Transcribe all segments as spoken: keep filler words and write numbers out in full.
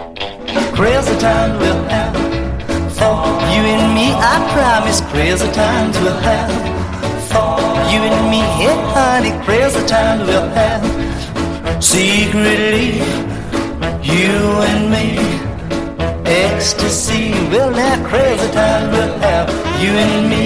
Crazy times we'll have for you and me. I promise, crazy times we'll have for you and me. Hey, honey, crazy times we'll have secretly, you and me. Ecstasy, well, now crazy times we'll have you and me.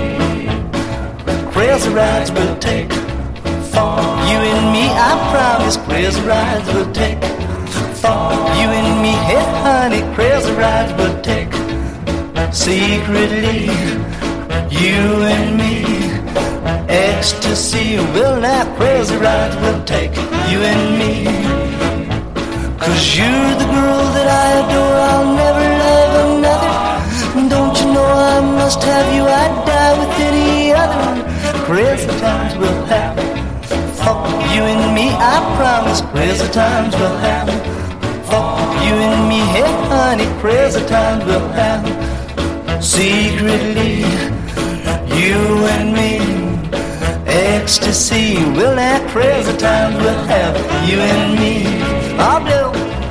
Crazy rides we'll take for you and me. I promise, crazy rides we'll take for you and me. Hey, honey, crazy rides we'll take secretly, you and me. Ecstasy, well, now crazy rides we'll take you and me. 'Cause you're the girl that I adore, I'll never love another. Don't you know I must have you, I'd die with any other. Crazy times we'll have for you and me. I promise, crazy times we'll have for you and me. Hey, honey, crazy times we'll have secretly, you and me. Ecstasy, well, now crazy times we'll have you and me. Oh, blue.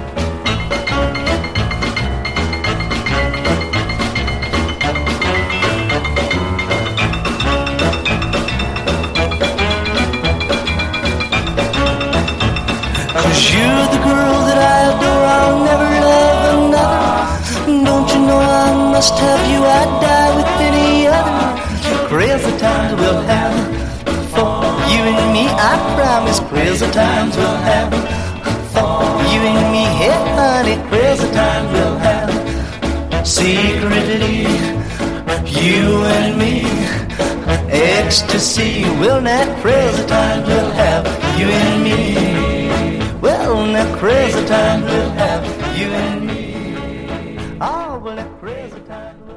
Cause you're the girl that I adore, I'll never love another. Don't you know I must have you, I'd die with any other. Crazy times we'll have for you and me. I promise, crazy times we'll have for you and me. Hey, honey, crazy times we'll have secretly, you and me. Ecstasy, well, now crazy times we'll have you and me. Well, now crazy times we'll have you and me. Oh, well, now crazy times.